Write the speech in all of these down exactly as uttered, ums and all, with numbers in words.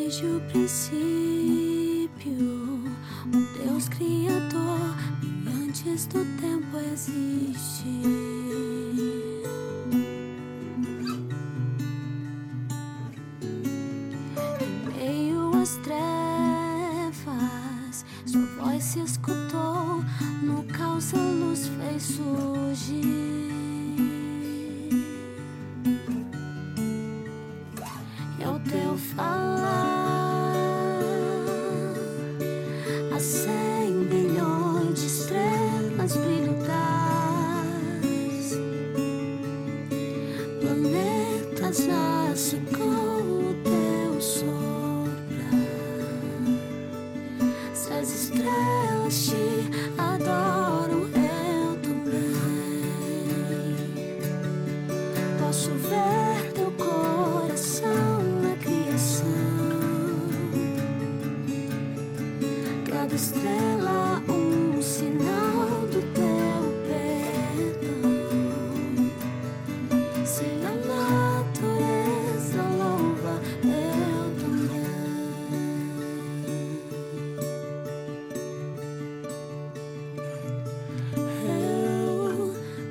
Desde o princípio, o Deus Criador, e antes do tempo existe. Em meio às trevas, sua voz se escutou, no caos a luz fez surgir. E ao teu falar, há cem bilhões de estrelas brilho traz, planetas nascem com o teu soprar. Se as estrelas te adoram, eu também posso ver teu coração na criação. Cada estrela um sinal do teu perdão. Se a natureza louva, eu também. Eu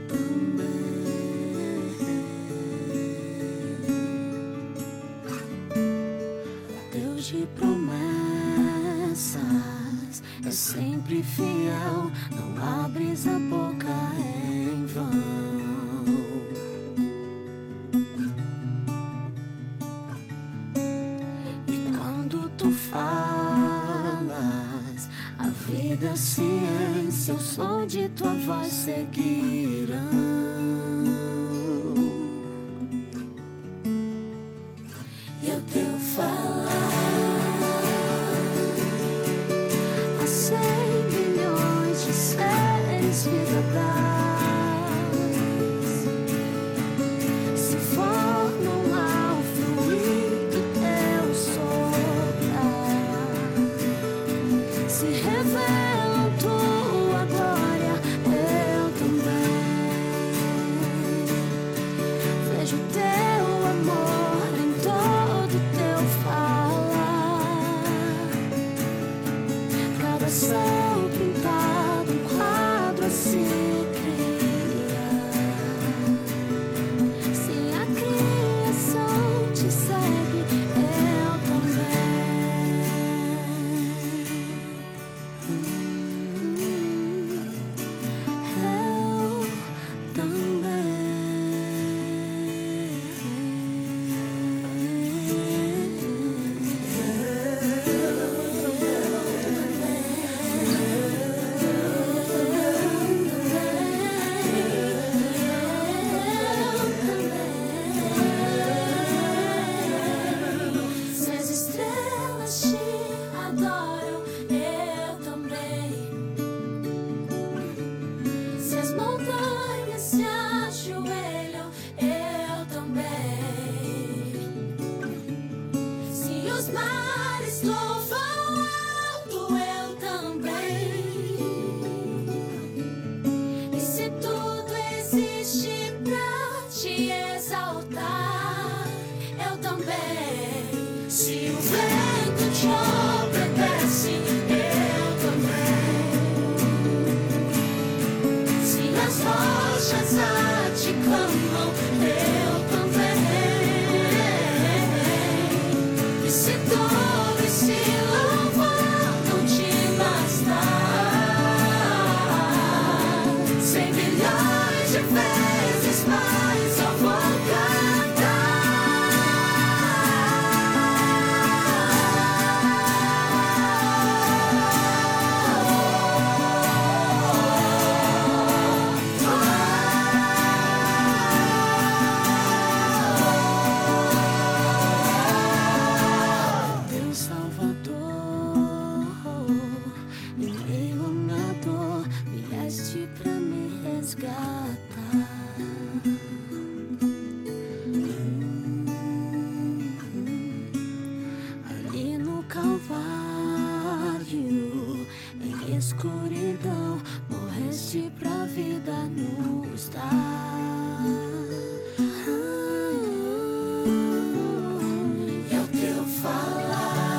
também. Deus de promessas, é sempre fiel, não abres a boca em vão. E quando tu falas, a vida, a ciência, o som de tua voz seguirão. E ao teu falar, há cem bilhões de seres vida traz, se formam ao fluir do teu soprar, se revelam tua glória, eu também vejo teu amor em todo teu falar. Cada céu pintado, um quadro a se cria. Se a criação te segue, eu também. Eu Se as estrelas te adoram, eu também. Se as montanhas se ajoelham, eu também. Se os mares louvam alto, eu também. E se tudo existe pra te exaltar, eu também. Se o vento te obedece, eu também. Se as rochas a te clamam, eu também. E se todo esse louvor não te bastar, cem bilhões de vezes mais eu vou Deus Salvador, em meio à minha dor, vieste pra me resgatar. Ali no Calvário, em escuridão, morreste pra vida nos dar. E ao teu falar,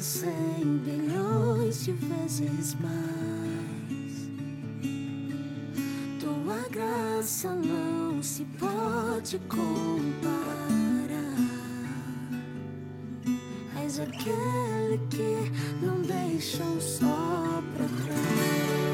cem bilhões de vezes mais. Tua graça não se pode comparar. És aquele que não deixa um só pra trás.